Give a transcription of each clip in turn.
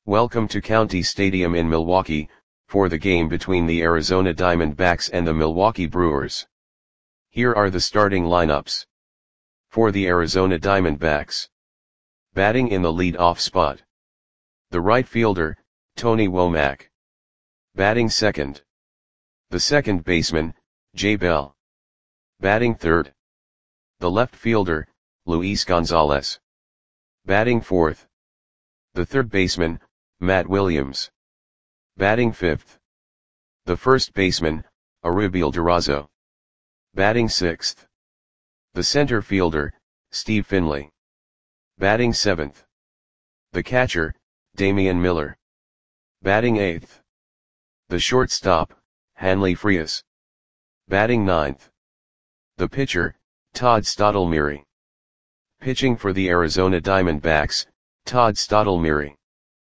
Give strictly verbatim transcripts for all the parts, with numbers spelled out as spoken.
Welcome to County Stadium in Milwaukee, for the game between the Arizona Diamondbacks and the Milwaukee Brewers. Here are the starting lineups. For the Arizona Diamondbacks. Batting in the lead-off spot. The right fielder, Tony Womack. Batting second. The second baseman, Jay Bell. Batting third. The left fielder, Luis Gonzalez. Batting fourth. The third baseman, Matt Williams. Batting fifth. The first baseman, Arubiel Durazo. Batting sixth. The center fielder, Steve Finley. Batting seventh. The catcher, Damian Miller. Batting eighth. The shortstop, Hanley Frias. Batting ninth. The pitcher, Todd Stottlemyre. Pitching for the Arizona Diamondbacks, Todd Stottlemyre.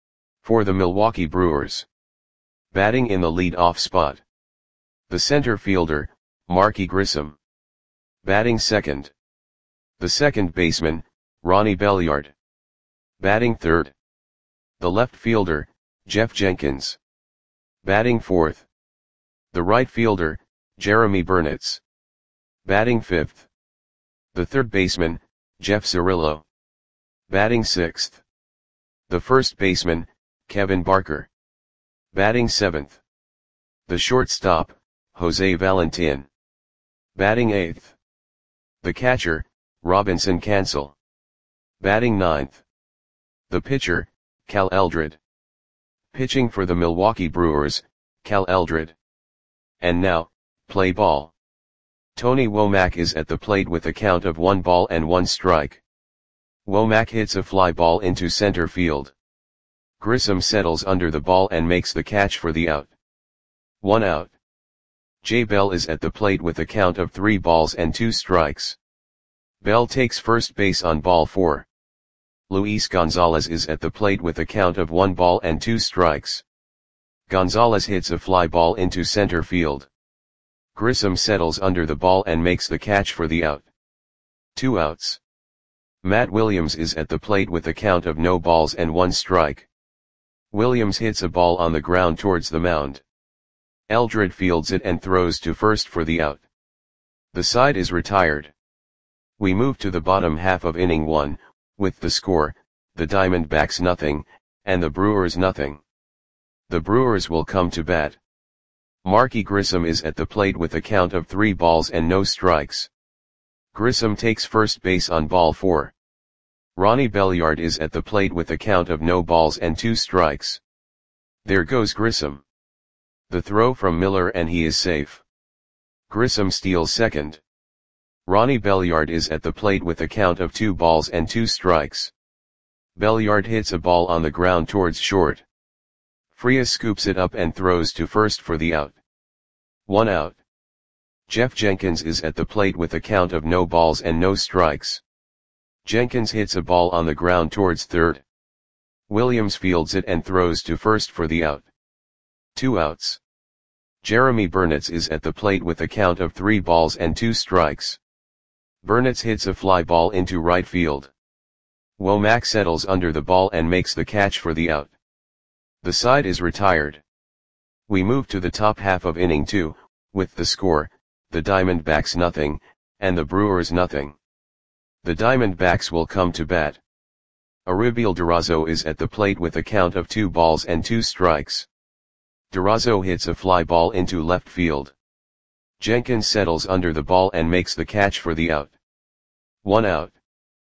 For the Milwaukee Brewers. Batting in the lead-off spot. The center fielder, Marky Grissom. Batting second. The second baseman, Ronnie Belliard. Batting third. The left fielder, Jeff Jenkins. Batting fourth. The right fielder, Jeremy Burnitz. Batting fifth. The third baseman, Jeff Cirillo. Batting sixth. The first baseman, Kevin Barker. Batting seventh. The shortstop, Jose Valentin. Batting eighth. The catcher, Robinson Cancel. Batting ninth. The pitcher, Cal Eldred. Pitching for the Milwaukee Brewers, Cal Eldred. And now, play ball. Tony Womack is at the plate with a count of one ball and one strike. Womack hits a fly ball into center field. Grissom settles under the ball and makes the catch for the out. One out. Jay Bell is at the plate with a count of three balls and two strikes. Bell takes first base on ball four. Luis Gonzalez is at the plate with a count of one ball and two strikes. Gonzalez hits a fly ball into center field. Grissom settles under the ball and makes the catch for the out. Two outs. Matt Williams is at the plate with a count of no balls and one strike. Williams hits a ball on the ground towards the mound. Eldred fields it and throws to first for the out. The side is retired. We move to the bottom half of inning one, with the score, the Diamondbacks nothing, and the Brewers nothing. The Brewers will come to bat. Marky Grissom is at the plate with a count of three balls and no strikes. Grissom takes first base on ball four. Ronnie Belliard is at the plate with a count of no balls and two strikes. There goes Grissom. The throw from Miller and he is safe. Grissom steals second. Ronnie Belliard is at the plate with a count of two balls and two strikes. Belliard hits a ball on the ground towards short. Frias scoops it up and throws to first for the out. One out. Jeff Jenkins is at the plate with a count of no balls and no strikes. Jenkins hits a ball on the ground towards third. Williams fields it and throws to first for the out. Two outs. Jeremy Burnitz is at the plate with a count of three balls and two strikes. Burnitz hits a fly ball into right field. Womack settles under the ball and makes the catch for the out. The side is retired. We move to the top half of inning two, with the score, the Diamondbacks nothing, and the Brewers nothing. The Diamondbacks will come to bat. Arubiel Durazo is at the plate with a count of two balls and two strikes. Durazo hits a fly ball into left field. Jenkins settles under the ball and makes the catch for the out. One out.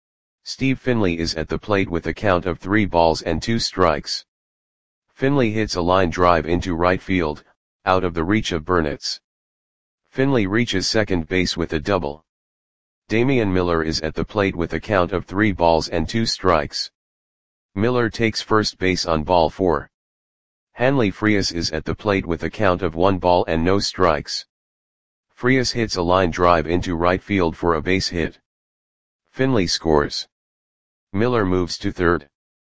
Steve Finley is at the plate with a count of three balls and two strikes. Finley hits a line drive into right field, out of the reach of Burnitz. Finley reaches second base with a double. Damian Miller is at the plate with a count of three balls and two strikes. Miller takes first base on ball four. Hanley Frias is at the plate with a count of one ball and no strikes. Frias hits a line drive into right field for a base hit. Finley scores. Miller moves to third.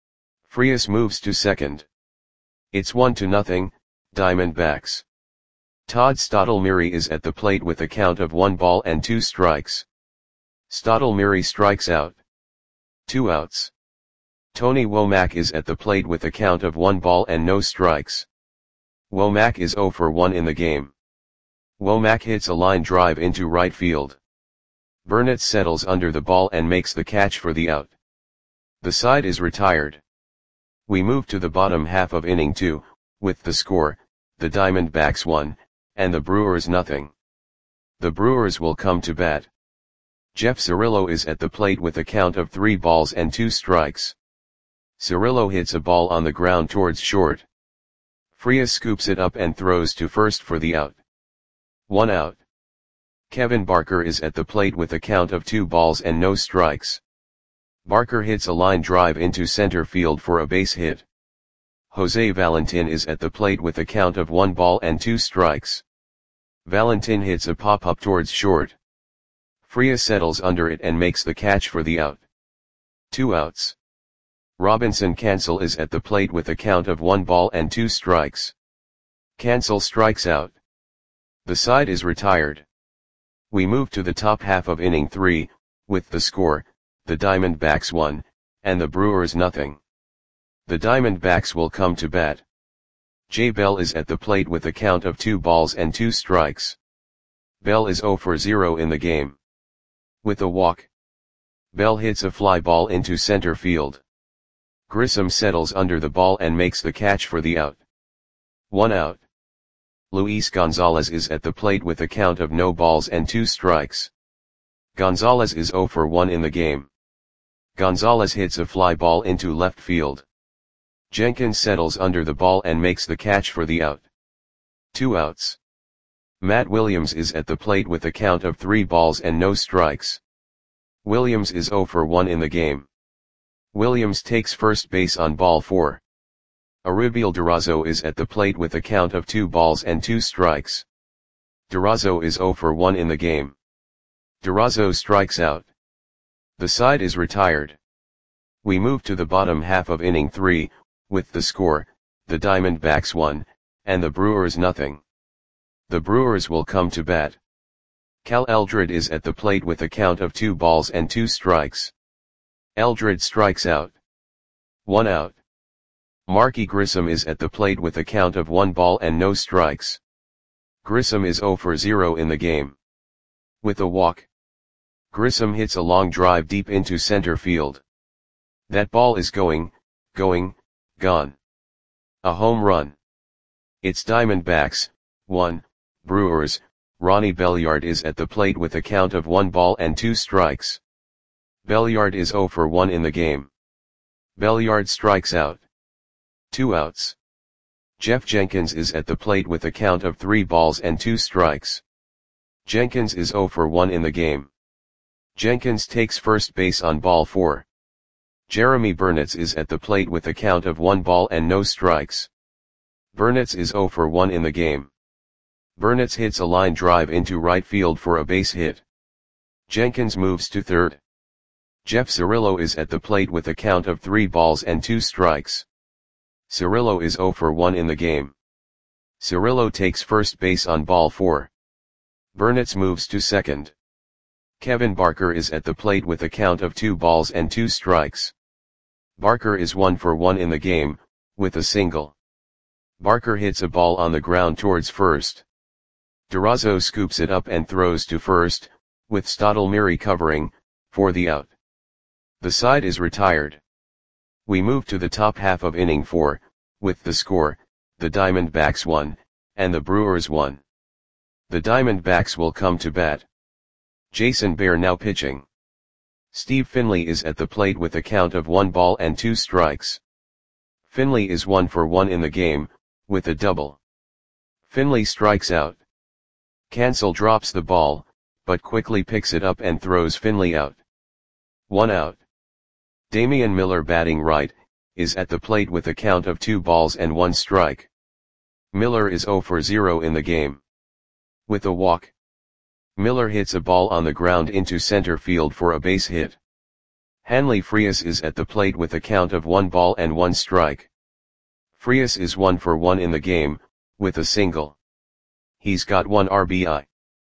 Frias moves to second. It's one to nothing, Diamondbacks. Todd Stottlemyre is at the plate with a count of one ball and two strikes. Stottlemyre strikes out. Two outs. Tony Womack is at the plate with a count of one ball and no strikes. Womack is zero for one in the game. Womack hits a line drive into right field. Burnett settles under the ball and makes the catch for the out. The side is retired. We move to the bottom half of inning two, with the score, the Diamondbacks one, and the Brewers nothing. The Brewers will come to bat. Jeff Cirillo is at the plate with a count of three balls and two strikes. Cirillo hits a ball on the ground towards short. Frias scoops it up and throws to first for the out. One out. Kevin Barker is at the plate with a count of two balls and no strikes. Barker hits a line drive into center field for a base hit. Jose Valentin is at the plate with a count of one ball and two strikes. Valentin hits a pop-up towards short. Frias settles under it and makes the catch for the out. Two outs. Robinson Cancel is at the plate with a count of one ball and two strikes. Cancel strikes out. The side is retired. We move to the top half of inning three, with the score, the Diamondbacks one, and the Brewers nothing. The Diamondbacks will come to bat. Jay Bell is at the plate with a count of two balls and two strikes. Bell is zero for zero in the game. With a walk, Bell hits a fly ball into center field. Grissom settles under the ball and makes the catch for the out. One out. Luis Gonzalez is at the plate with a count of no balls and two strikes. Gonzalez is zero for one in the game. Gonzalez hits a fly ball into left field. Jenkins settles under the ball and makes the catch for the out. Two outs. Matt Williams is at the plate with a count of three balls and no strikes. Williams is zero for one in the game. Williams takes first base on ball four. Aribiel Durazo is at the plate with a count of two balls and two strikes. Durazo is zero for one in the game. Durazo strikes out. The side is retired. We move to the bottom half of inning three, with the score, the Diamondbacks one, and the Brewers nothing. The Brewers will come to bat. Cal Eldred is at the plate with a count of two balls and two strikes. Eldred strikes out. One out. Marky Grissom is at the plate with a count of one ball and no strikes. Grissom is zero for zero in the game. With a walk, Grissom hits a long drive deep into center field. That ball is going, going, gone. A home run. It's Diamondbacks, one, Brewers. Ronnie Belliard is at the plate with a count of one ball and two strikes. Belliard is zero for one in the game. Belliard strikes out. Two outs. Jeff Jenkins is at the plate with a count of three balls and two strikes. Jenkins is zero for one in the game. Jenkins takes first base on ball four. Jeremy Burnitz is at the plate with a count of one ball and no strikes. Burnitz is zero for one in the game. Burnitz hits a line drive into right field for a base hit. Jenkins moves to third. Jeff Cirillo is at the plate with a count of three balls and two strikes. Cirillo is zero for one in the game. Cirillo takes first base on ball four. Burnitz moves to second. Kevin Barker is at the plate with a count of two balls and two strikes. Barker is one for one in the game, with a single. Barker hits a ball on the ground towards first. Durazo scoops it up and throws to first, with Stottlemyre covering, for the out. The side is retired. We move to the top half of inning four, with the score, the Diamondbacks one, and the Brewers one. The Diamondbacks will come to bat. Jason Bear now pitching. Steve Finley is at the plate with a count of one ball and two strikes. Finley is one for one in the game, with a double. Finley strikes out. Cancel drops the ball, but quickly picks it up and throws Finley out. One out. Damian Miller batting right, is at the plate with a count of two balls and one strike. Miller is zero for zero in the game. With a walk, Miller hits a ball on the ground into center field for a base hit. Hanley Frias is at the plate with a count of one ball and one strike. Frias is one for one in the game, with a single. He's got one R B I.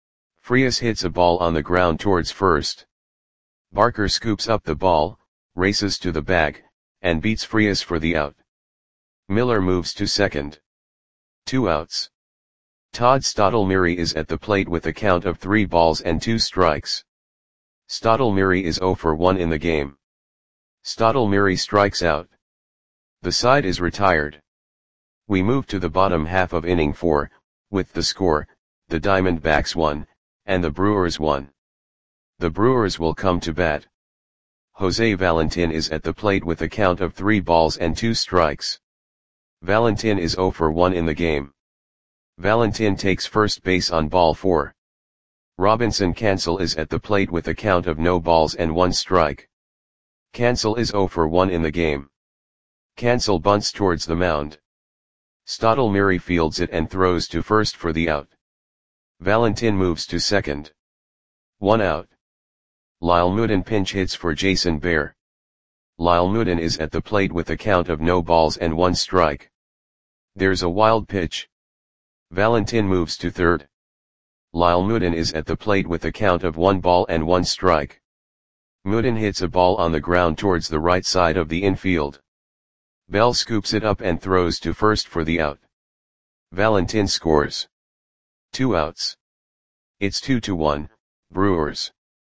Frias hits a ball on the ground towards first. Barker scoops up the ball, races to the bag, and beats Frias for the out. Miller moves to second. Two outs. Todd Stottlemyre is at the plate with a count of three balls and two strikes. Stottlemyre is oh for one in the game. Stottlemyre strikes out. The side is retired. We move to the bottom half of inning four, with the score, the Diamondbacks won, and the Brewers won. The Brewers will come to bat. Jose Valentin is at the plate with a count of three balls and two strikes. Valentin is oh for one in the game. Valentin takes first base on ball four. Robinson Cancel is at the plate with a count of no balls and one strike. Cancel is oh for one in the game. Cancel bunts towards the mound. Stottlemyre fields it and throws to first for the out. Valentin moves to second. One out. Lyle Moodin pinch hits for Jason Bear. Lyle Moodin is at the plate with a count of no balls and one strike. There's a wild pitch. Valentin moves to third. Lyle Moodin is at the plate with a count of one ball and one strike. Moodin hits a ball on the ground towards the right side of the infield. Bell scoops it up and throws to first for the out. Valentin scores. Two outs. It's two to one, Brewers.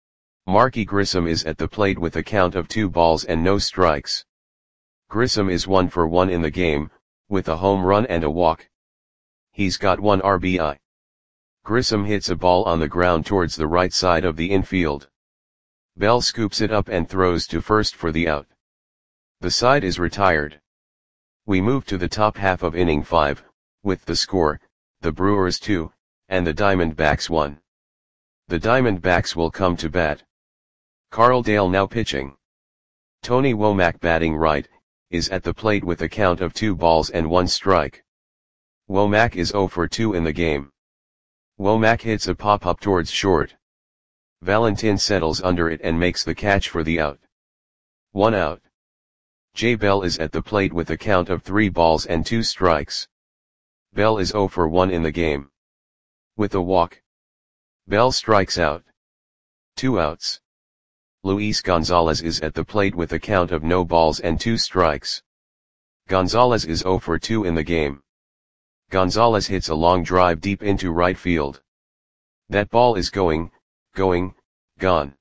Marky Grissom is at the plate with a count of two balls and no strikes. Grissom is one for one in the game, with a home run and a walk. He's got one R B I. Grissom hits a ball on the ground towards the right side of the infield. Bell scoops it up and throws to first for the out. The side is retired. We move to the top half of inning five, with the score, the Brewers two, and the Diamondbacks one. The Diamondbacks will come to bat. Carl Dale now pitching. Tony Womack batting right, is at the plate with a count of two balls and one strike. Womack is oh for two in the game. Womack hits a pop-up towards short. Valentin settles under it and makes the catch for the out. One out. Jay Bell is at the plate with a count of three balls and two strikes. Bell is oh for one in the game. With a walk. Bell strikes out. Two outs. Luis Gonzalez is at the plate with a count of no balls and two strikes. Gonzalez is oh for two in the game. Gonzalez hits a long drive deep into right field. That ball is going, going, gone.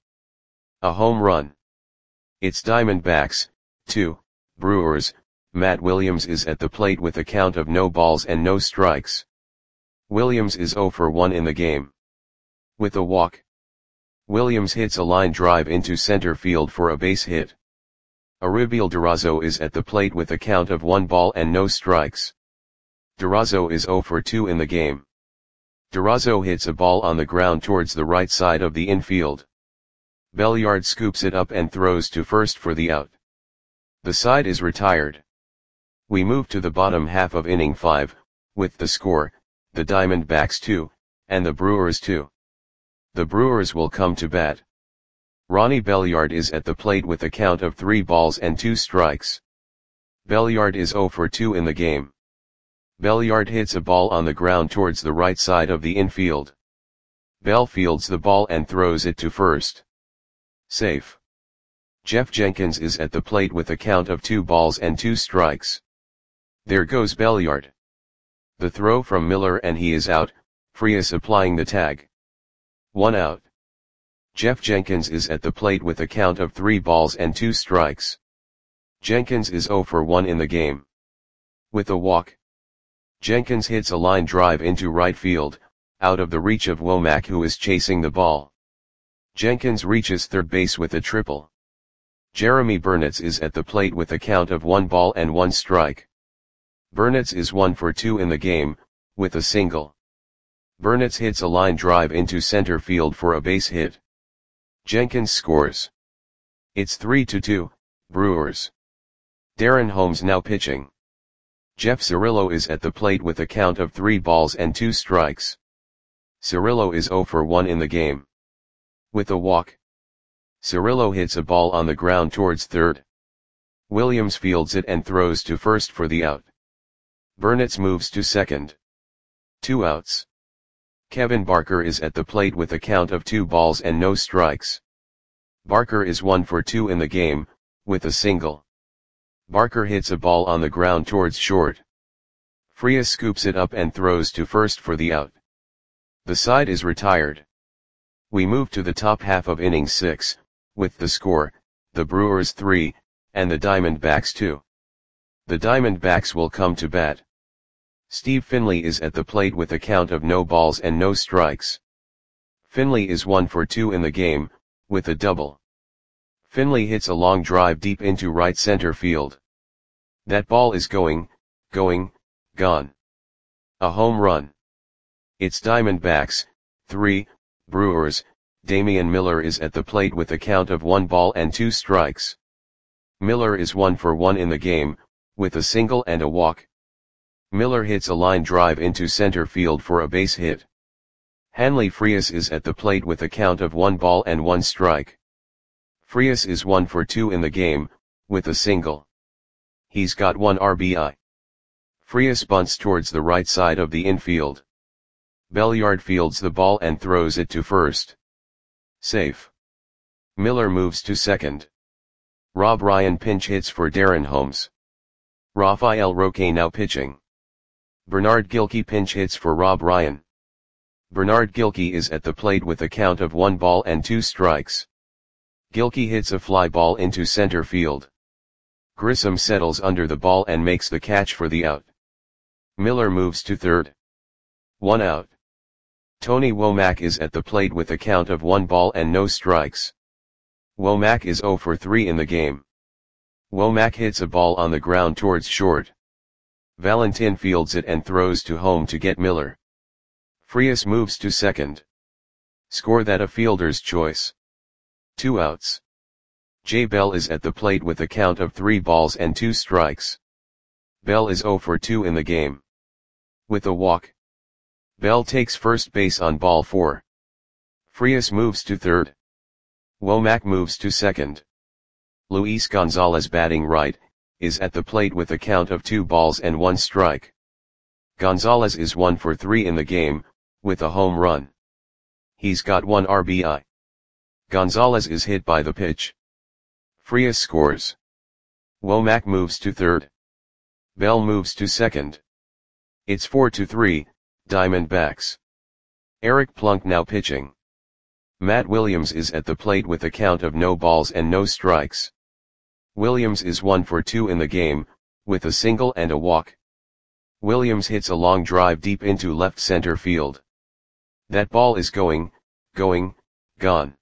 A home run. It's Diamondbacks, two, Brewers. Matt Williams is at the plate with a count of no balls and no strikes. Williams is oh for one in the game. With a walk. Williams hits a line drive into center field for a base hit. Aribiel Durazo is at the plate with a count of one ball and no strikes. Durazo is oh for two in the game. Durazo hits a ball on the ground towards the right side of the infield. Belliard scoops it up and throws to first for the out. The side is retired. We move to the bottom half of inning five, with the score, the Diamondbacks two, and the Brewers two. The Brewers will come to bat. Ronnie Belliard is at the plate with a count of three balls and two strikes. Belliard is oh for two in the game. Belliard hits a ball on the ground towards the right side of the infield. Bell fields the ball and throws it to first. Safe. Jeff Jenkins is at the plate with a count of two balls and two strikes. There goes Belliard. The throw from Miller and he is out, Frias applying the tag. One out. Jeff Jenkins is at the plate with a count of three balls and two strikes. Jenkins is oh for one in the game. With a walk. Jenkins hits a line drive into right field, out of the reach of Womack who is chasing the ball. Jenkins reaches third base with a triple. Jeremy Burnitz is at the plate with a count of one ball and one strike. Burnitz is one for two in the game, with a single. Burnitz hits a line drive into center field for a base hit. Jenkins scores. It's three to two, Brewers. Darren Holmes now pitching. Jeff Cirillo is at the plate with a count of three balls and two strikes. Cirillo is oh for one in the game. With a walk. Cirillo hits a ball on the ground towards third. Williams fields it and throws to first for the out. Burnitz moves to second. Two outs. Kevin Barker is at the plate with a count of two balls and no strikes. Barker is one for two in the game, with a single. Barker hits a ball on the ground towards short. Frias scoops it up and throws to first for the out. The side is retired. We move to the top half of inning six, with the score, the Brewers three, and the Diamondbacks two. The Diamondbacks will come to bat. Steve Finley is at the plate with a count of no balls and no strikes. Finley is one for two in the game, with a double. Finley hits a long drive deep into right center field. That ball is going, going, gone. A home run. It's Diamondbacks, three, Brewers. Damian Miller is at the plate with a count of one ball and two strikes. Miller is one for one in the game, with a single and a walk. Miller hits a line drive into center field for a base hit. Hanley Frias is at the plate with a count of one ball and one strike. Frias is one for two in the game, with a single. He's got one R B I. Frias bunts towards the right side of the infield. Belliard fields the ball and throws it to first. Safe. Miller moves to second. Rob Ryan pinch hits for Darren Holmes. Rafael Roque now pitching. Bernard Gilkey pinch hits for Rob Ryan. Bernard Gilkey is at the plate with a count of one ball and two strikes. Gilkey hits a fly ball into center field. Grissom settles under the ball and makes the catch for the out. Miller moves to third. One out. Tony Womack is at the plate with a count of one ball and no strikes. Womack is zero for three in the game. Womack hits a ball on the ground towards short. Valentin fields it and throws to home to get Miller. Frias moves to second. Score that a fielder's choice. Two outs. Jay Bell is at the plate with a count of three balls and two strikes. Bell is zero for two in the game. With a walk. Bell takes first base on ball four. Frias moves to third. Womack moves to second. Luis Gonzalez batting right, is at the plate with a count of two balls and one strike. Gonzalez is one for three in the game, with a home run. He's got one R B I. Gonzalez is hit by the pitch. Frias scores. Womack moves to third. Bell moves to second. It's four to three, Diamondbacks. Eric Plunk now pitching. Matt Williams is at the plate with a count of no balls and no strikes. Williams is one for two in the game, with a single and a walk. Williams hits a long drive deep into left center field. That ball is going, going, gone.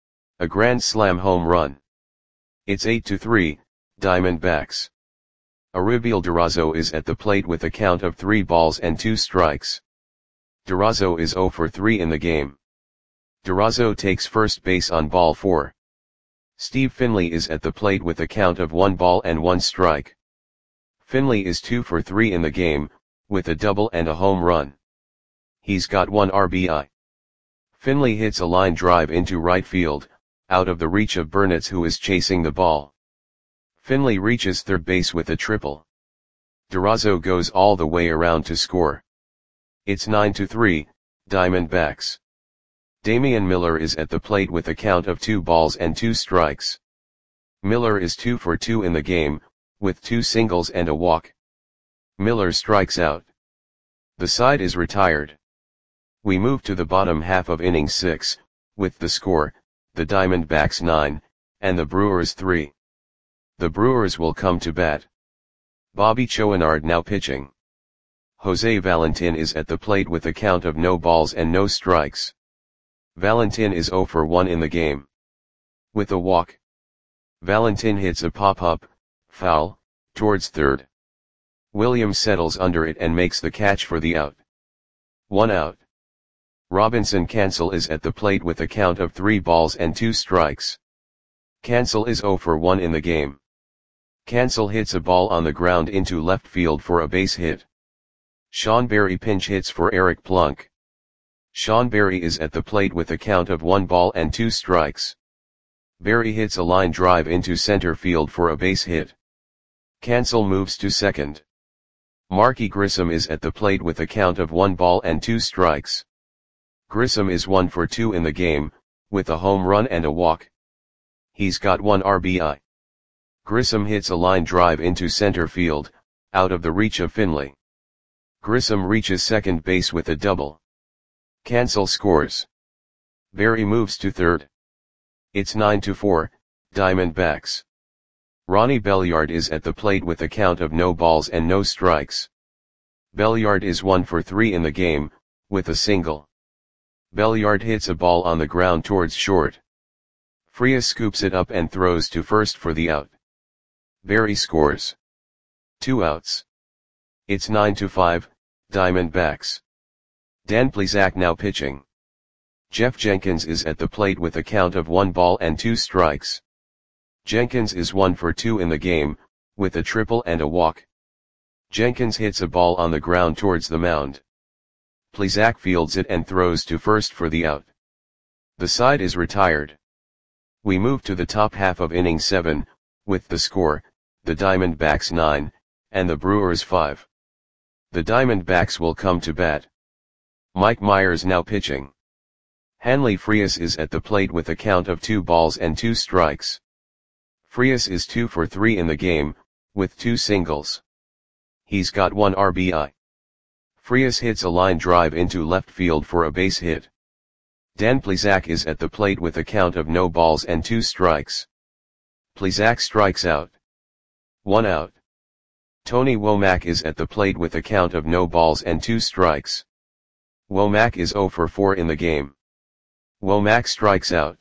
A grand slam home run. It's eight to three, Diamondbacks. Aribiel Durazo is at the plate with a count of three balls and two strikes. Durazo is zero for three in the game. Durazo takes first base on ball four. Steve Finley is at the plate with a count of one ball and one strike. Finley is two for three in the game, with a double and a home run. He's got one R B I. Finley hits a line drive into right field, out of the reach of Burnitz, who is chasing the ball. Finley reaches third base with a triple. Durazo goes all the way around to score. It's nine to three, Diamondbacks. Damian Miller is at the plate with a count of two balls and two strikes. Miller is two for two in the game, with two singles and a walk. Miller strikes out. The side is retired. We move to the bottom half of inning six, with the score, the Diamondbacks nine, and the Brewers three. The Brewers will come to bat. Bobby Chouinard now pitching. Jose Valentin is at the plate with a count of no balls and no strikes. Valentin is zero for one in the game. With a walk. Valentin hits a pop-up, foul, towards third. Williams settles under it and makes the catch for the out. One out. Robinson Cancel is at the plate with a count of three balls and two strikes. Cancel is zero for one in the game. Cancel hits a ball on the ground into left field for a base hit. Sean Berry pinch hits for Eric Plunk. Sean Berry is at the plate with a count of one ball and two strikes. Berry hits a line drive into center field for a base hit. Cancel moves to second. Marky Grissom is at the plate with a count of one ball and two strikes. Grissom is one for two in the game, with a home run and a walk. He's got one R B I. Grissom hits a line drive into center field, out of the reach of Finley. Grissom reaches second base with a double. Cancel scores. Berry moves to third. It's nine to four, Diamondbacks. Ronnie Belliard is at the plate with a count of no balls and no strikes. Belliard is one for three in the game, with a single. Belliard hits a ball on the ground towards short. Frias scoops it up and throws to first for the out. Berry scores. Two outs. It's nine to five, Diamondbacks. Dan Plesac now pitching. Jeff Jenkins is at the plate with a count of one ball and two strikes. Jenkins is one for two in the game, with a triple and a walk. Jenkins hits a ball on the ground towards the mound. Plesac fields it and throws to first for the out. The side is retired. We move to the top half of inning seven, with the score, the Diamondbacks nine, and the Brewers five. The Diamondbacks will come to bat. Mike Myers now pitching. Hanley Frias is at the plate with a count of two balls and two strikes. Frias is two for three in the game, with two singles. He's got one R B I. Frias hits a line drive into left field for a base hit. Dan Plesac is at the plate with a count of no balls and two strikes. Plesac strikes out. One out. Tony Womack is at the plate with a count of no balls and two strikes. Womack is zero for four in the game. Womack strikes out.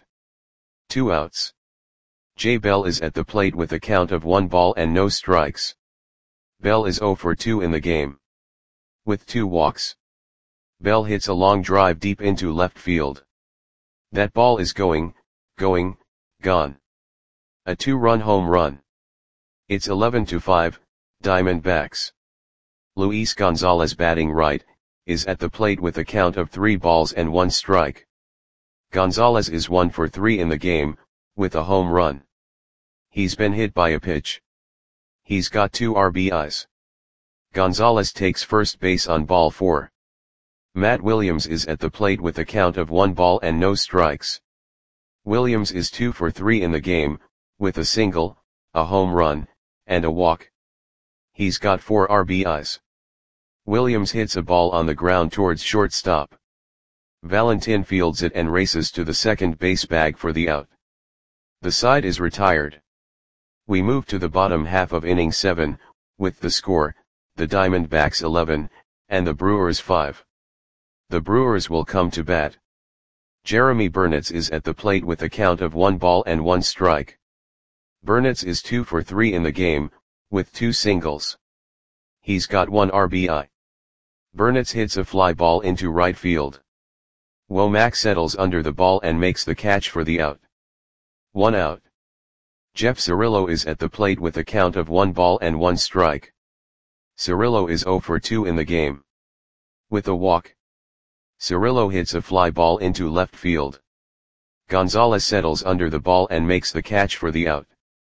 Two outs. Jay Bell is at the plate with a count of one ball and no strikes. Bell is zero for two in the game. With two walks. Bell hits a long drive deep into left field. That ball is going, going, gone. A two-run home run. It's eleven to five, Diamondbacks. Luis Gonzalez batting right, is at the plate with a count of three balls and one strike. Gonzalez is one for three in the game, with a home run. He's been hit by a pitch. He's got two R B Is. Gonzalez takes first base on ball four. Matt Williams is at the plate with a count of one ball and no strikes. Williams is two for three in the game, with a single, a home run, and a walk. He's got four R B Is. Williams hits a ball on the ground towards shortstop. Valentin fields it and races to the second base bag for the out. The side is retired. We move to the bottom half of inning seven, with the score, the Diamondbacks eleven, and the Brewers five. The Brewers will come to bat. Jeremy Burnitz is at the plate with a count of one ball and one strike. Burnitz is two for three in the game, with two singles. He's got one R B I. Burnitz hits a fly ball into right field. Womack settles under the ball and makes the catch for the out. One out. Jeff Cirillo is at the plate with a count of one ball and one strike. Cirillo is zero for two in the game. With a walk. Cirillo hits a fly ball into left field. Gonzalez settles under the ball and makes the catch for the out.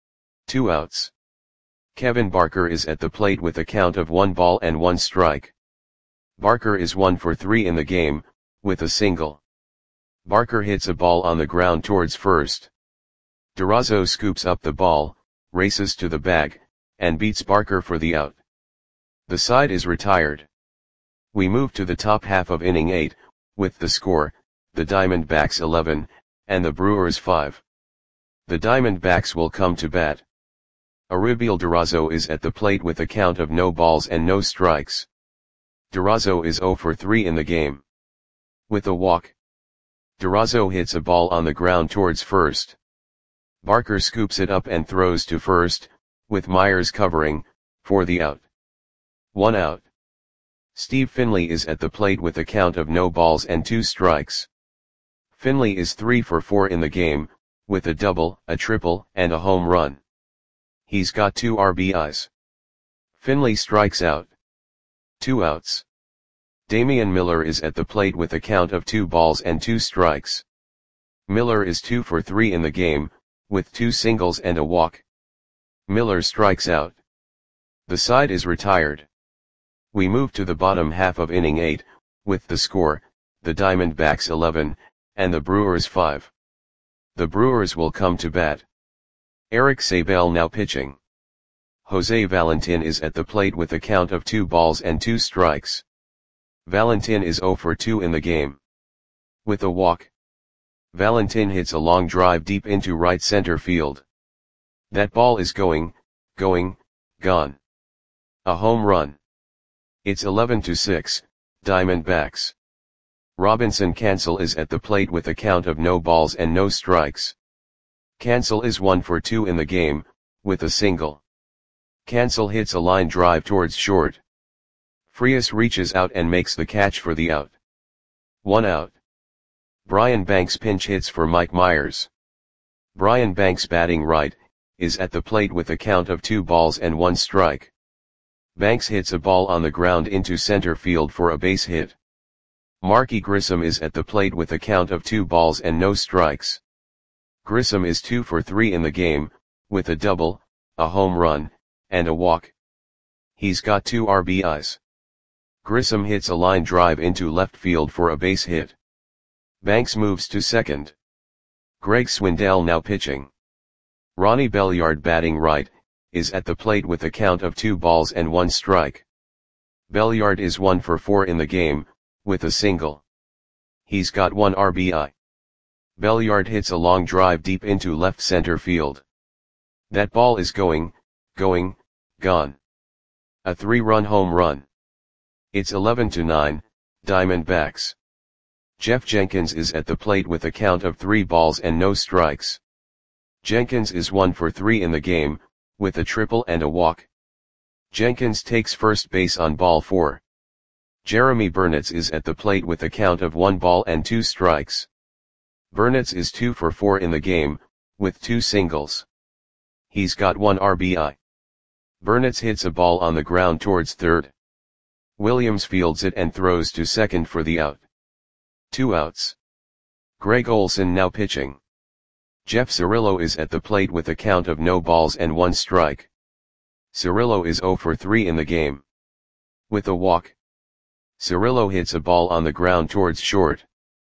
Two outs. Kevin Barker is at the plate with a count of one ball and one strike. Barker is one for three in the game, with a single. Barker hits a ball on the ground towards first. Durazo scoops up the ball, races to the bag, and beats Barker for the out. The side is retired. We move to the top half of inning eight, with the score, the Diamondbacks eleven, and the Brewers five. The Diamondbacks will come to bat. Aribiel Durazo is at the plate with a count of no balls and no strikes. Durazo is zero for three in the game. With a walk. Durazo hits a ball on the ground towards first. Barker scoops it up and throws to first, with Myers covering, for the out. One out. Steve Finley is at the plate with a count of no balls and two strikes. Finley is three for four in the game, with a double, a triple, and a home run. He's got two R B Is. Finley strikes out. Two outs. Damian Miller is at the plate with a count of two balls and two strikes. Miller is two for three in the game, with two singles and a walk. Miller strikes out. The side is retired. We move to the bottom half of inning eight, with the score, the Diamondbacks eleven, and the Brewers five. The Brewers will come to bat. Eric Sabel now pitching. Jose Valentin is at the plate with a count of two balls and two strikes. Valentin is zero for two in the game. With a walk, Valentin hits a long drive deep into right center field. That ball is going, going, gone. A home run. It's eleven to six, Diamondbacks. Robinson Cancel is at the plate with a count of no balls and no strikes. Cancel is one for two in the game, with a single. Cancel hits a line drive towards short. Frias reaches out and makes the catch for the out. One out. Brian Banks pinch hits for Mike Myers. Brian Banks, batting right, is at the plate with a count of two balls and one strike. Banks hits a ball on the ground into center field for a base hit. Marky Grissom is at the plate with a count of two balls and no strikes. Grissom is two for three in the game, with a double, a home run, and a walk. He's got two R B Is. Grissom hits a line drive into left field for a base hit. Banks moves to second. Greg Swindell now pitching. Ronnie Belliard, batting right, is at the plate with a count of two balls and one strike. Belliard is one for four in the game, with a single. He's got one R B I. Belliard hits a long drive deep into left center field. That ball is going, going, gone. A three-run home run. It's eleven to nine, Diamondbacks. Jeff Jenkins is at the plate with a count of three balls and no strikes. Jenkins is one for three in the game, with a triple and a walk. Jenkins takes first base on ball four. Jeremy Burnitz is at the plate with a count of one ball and two strikes. Burnitz is two for four in the game, with two singles. He's got one R B I. Burnitz hits a ball on the ground towards third. Williams fields it and throws to second for the out. Two outs. Greg Olson now pitching. Jeff Cirillo is at the plate with a count of no balls and one strike. Cirillo is zero for three in the game. With a walk, Cirillo hits a ball on the ground towards short.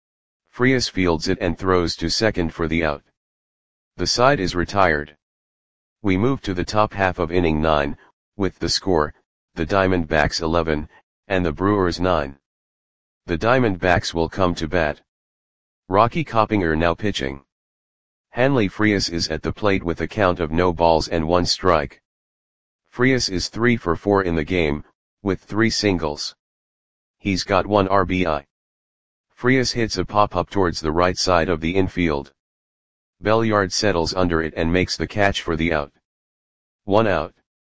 Frias fields it and throws to second for the out. The side is retired. We move to the top half of inning nine, with the score, the Diamondbacks eleven, and the Brewers nine. The Diamondbacks will come to bat. Rocky Coppinger now pitching. Hanley Frias is at the plate with a count of no balls and one strike. Frias is three for four in the game, with three singles. He's got one R B I. Frias hits a pop-up towards the right side of the infield. Belliard settles under it and makes the catch for the out. One out.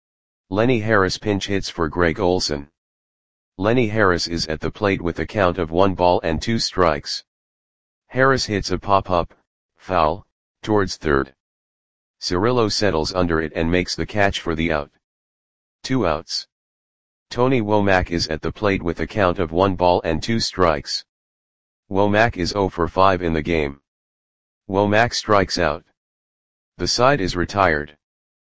Lenny Harris pinch hits for Greg Olson. Lenny Harris is at the plate with a count of one ball and two strikes. Harris hits a pop-up, foul, towards third. Cirillo settles under it and makes the catch for the out. Two outs. Tony Womack is at the plate with a count of one ball and two strikes. Womack is zero for five in the game. Womack strikes out. The side is retired.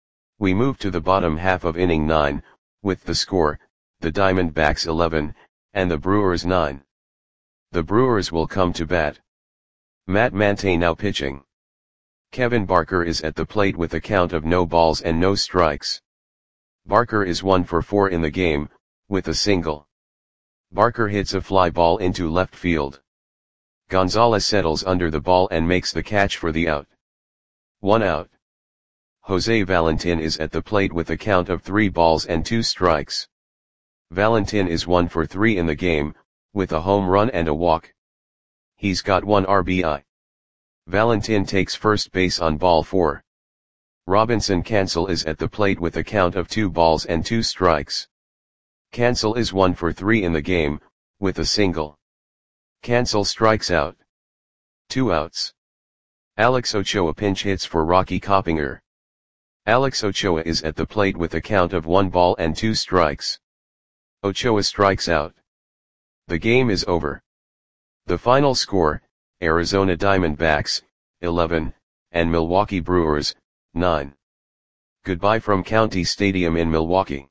We move to the bottom half of inning nine, with the score, the Diamondbacks eleven, and the Brewers nine. The Brewers will come to bat. Matt Mante now pitching. Kevin Barker is at the plate with a count of no balls and no strikes. Barker is one for four in the game, with a single. Barker hits a fly ball into left field. Gonzalez settles under the ball and makes the catch for the out. One out. Jose Valentin is at the plate with a count of three balls and two strikes. Valentin is one for three in the game, with a home run and a walk. He's got one R B I. Valentin takes first base on ball four. Robinson Cancel is at the plate with a count of two balls and two strikes. Cancel is one for three in the game, with a single. Cancel strikes out. Two outs. Alex Ochoa pinch hits for Rocky Coppinger. Alex Ochoa is at the plate with a count of one ball and two strikes. Ochoa strikes out. The game is over. The final score, Arizona Diamondbacks, eleven, and Milwaukee Brewers, nine. Goodbye from County Stadium in Milwaukee.